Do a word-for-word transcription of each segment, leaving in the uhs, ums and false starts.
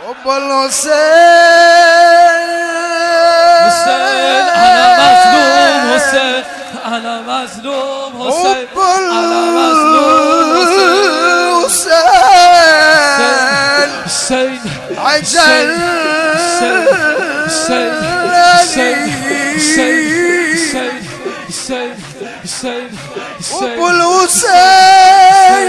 حب الحسین حسین انا مظلوم حسین انا مظلوم حسین انا مظلوم حسین حسین عجل حسین حسین حسین حسین حسین حب الحسین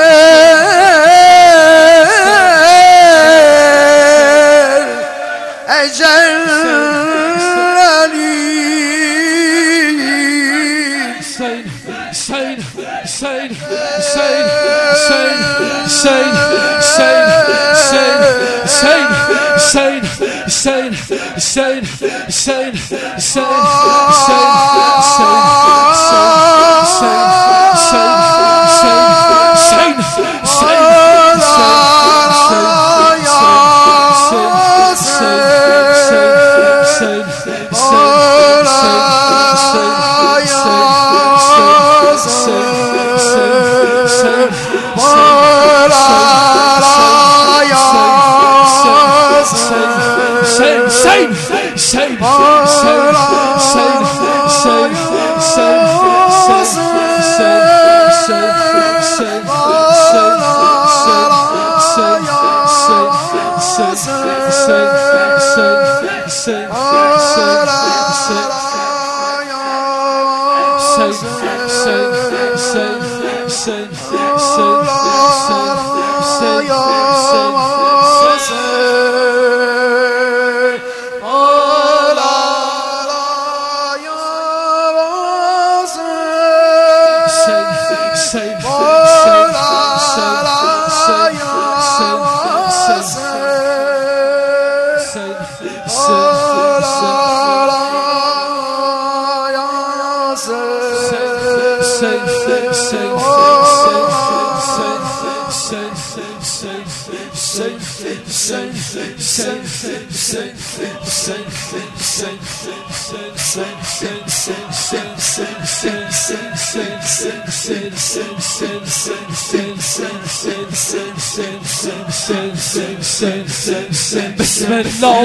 بسم الله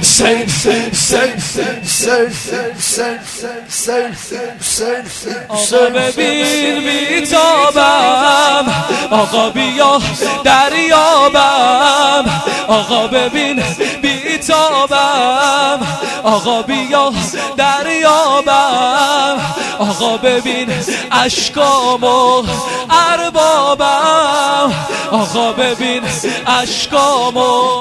آقا ببین بیتابم آقا بیا دریابم آقا ببین بیتابم آقا بیا دریابم آقا ببین اشکامو اربابم آقا ببین اشکامو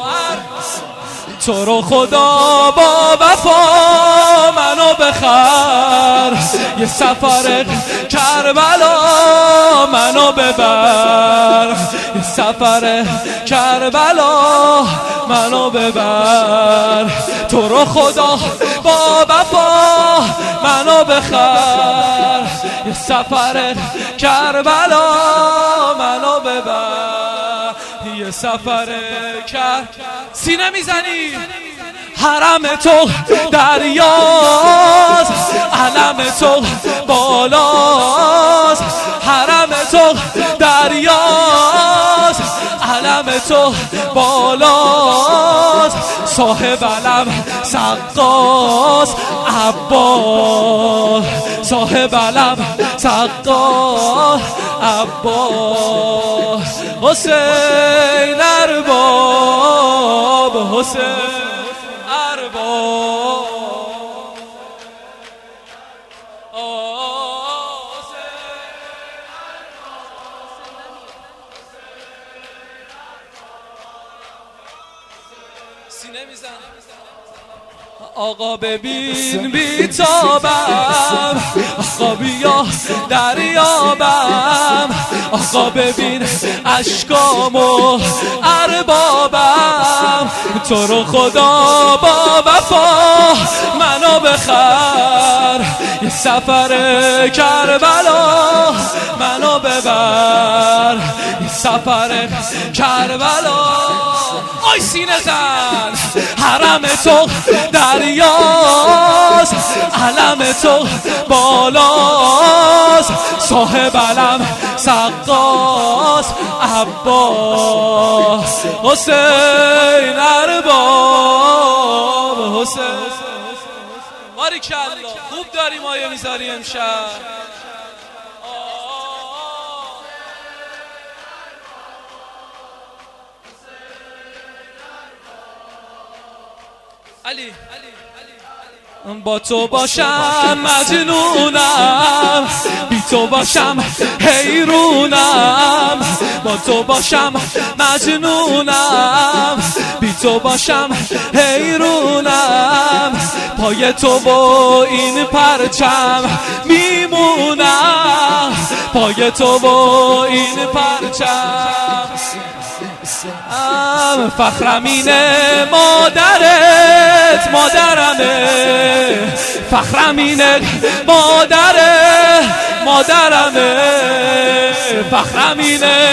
تو رو خدا با وفا منو بخر یه سفر کربلا منو ببر یه سفر کربلا منو ببر تو رو خدا با وفا منو بخر یه سفر کربلا منو ببر یه سفر کر سینه میزنی حرم تو دریاست علم تو بالاست حرم تو دریاست علم تو بالاست صاحب علم سقاست عباس صاحب علم سقاست عباس حسین ارباب حسین ارباب سینه میزن آقا ببین بیتابم آقا بیا دریابم آقا ببین اشکامو اربابم تو رو خدا با وفا منو بخر یه سفر کربلا منو ببر یه سفر کربلا آی سینه زن حرم تو دریاست، علم تو بالاست، صاحب علم سقاس عباس حسین ارباب حسین. باریکالله خوب داری مایه میذاری امشب. علی با تو باشم مجنونم، بی تو باشم حیرونم، با تو باشم مجنونم، بی تو باشم حیرونم، پای تو با این پرچم میمونم، پای تو با این پرچم. فخرم اینه مادرت مادرمه، فخرم اینه مادره مادرمه، فخرم اینه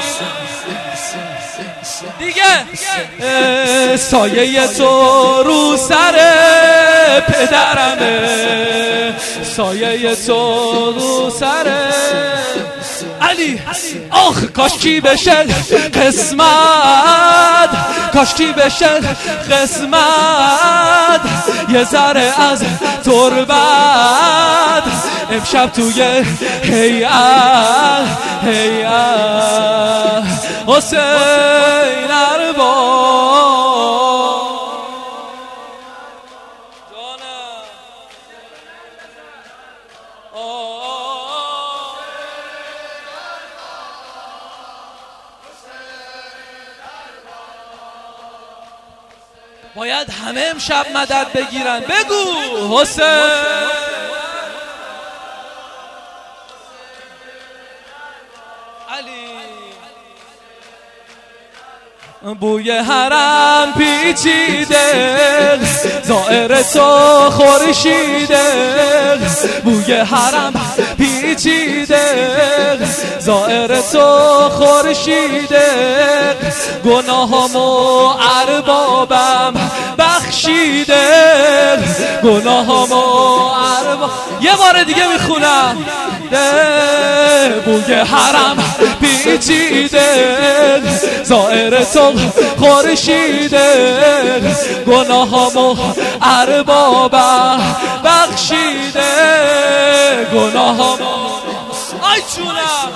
دیگه. سایه تو رو سر پدرمه، سایه تو رو سر علی. آخ کاشکی بشه قسمت، کاشکی بشه قسمت، یه ذره از تربت امشب توی هیئت هیئت حسین ارباب. جانم باید همه امشب مدد بگیرن. بگو حسین. علی بوی حرم پیچیده، زائر تو خورشیده، بوی حرم پیچیده، زائر تو خورشیده، گناهامو اربابم بخشیده، گناهامو ارباب. یه بار دیگه میخونم. بوی حرم پیچیده، زائر تو خورشیده، گناهامو اربابم بخشیده، گناهامو. آی چونم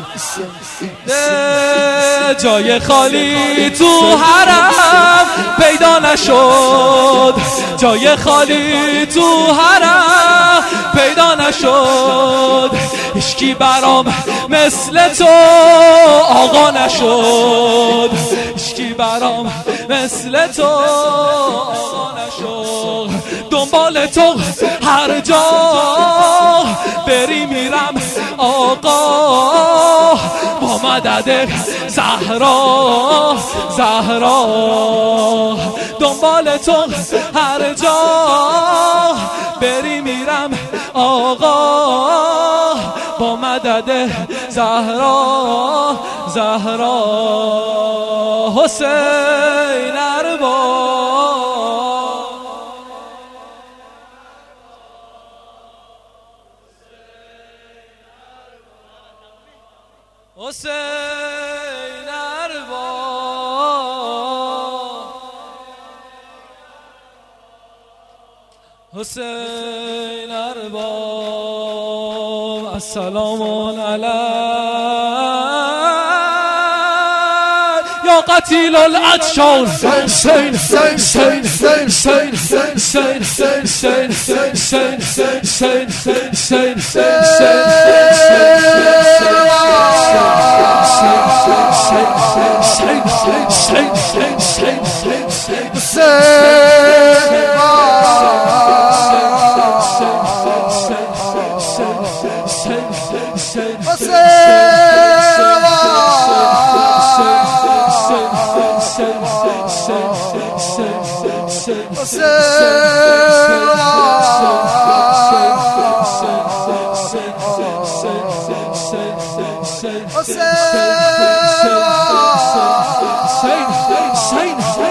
جای خالی تو حرم پیدا نشد، جای خالی تو حرم پیدا نشد، هیچکی برام مثل تو آقا نشد، هیچکی برام مثل تو آقا نشد. دنبال تو هر جا بری میرم آقا، با مدد زهرا زهرا. دنبال تو هر جا بری میرم آقا، با مدد زهرا زهرا. حسین ارباب. حسین ارباب. حسین ارباب. السلام علیک یا قتیل العطشان. حسین حسین حسین حسین حسین حسین حسین Hussein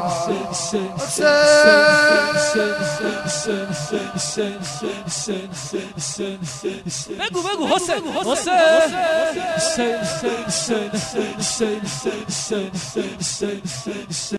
بگو بگو حسین حسین